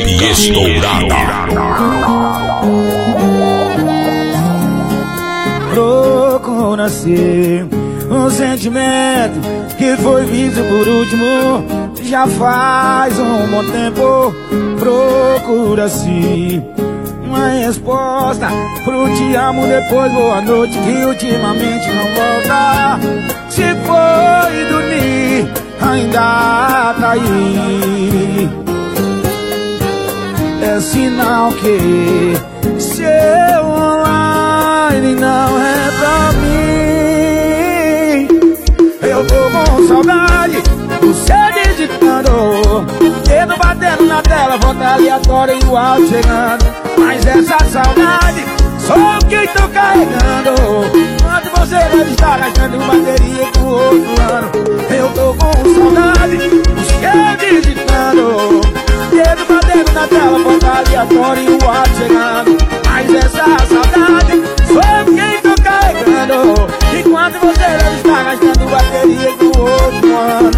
e estourada. Procura-se um sentimento que foi visto por último já faz um bom tempo. Procura-se uma resposta pro te amo, depois boa noite, que ultimamente não volta. Se foi dormir, ainda tá aí. É sinal que seu online não é pra mim. Eu tô com saudade, você digitando, dedo batendo na tela, volta aleatória e o áudio chegando. Mas essa saudade sou quem tô carregando, quando você deve estar gastando bateria com outro ano. Eu tô com saudade, você digitando, dedo batendo na tela, volta aleatória e o áudio chegando. Mas essa saudade sou quem tô carregando, enquanto você deve estar gastando bateria com outro ano.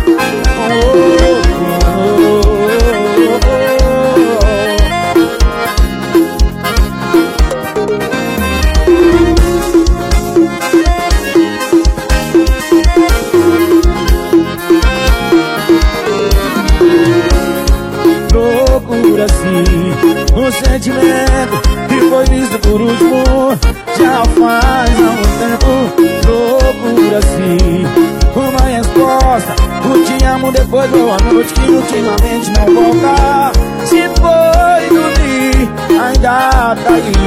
Procura-se um sentimento que foi visto por último já faz algum tempo. Procura-se uma resposta pro te amo, depois boa noite, que ultimamente não volta. Se foi dormir, ainda tá aí.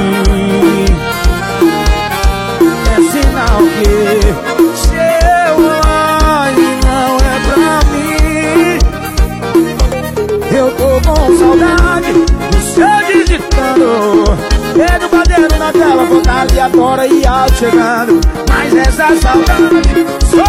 É sinal que seu online não é pra mim. Eu tô com saudade, você digitando, dedo batendo na tela, volta aleatória e áudio chegando. Mas essa saudade sou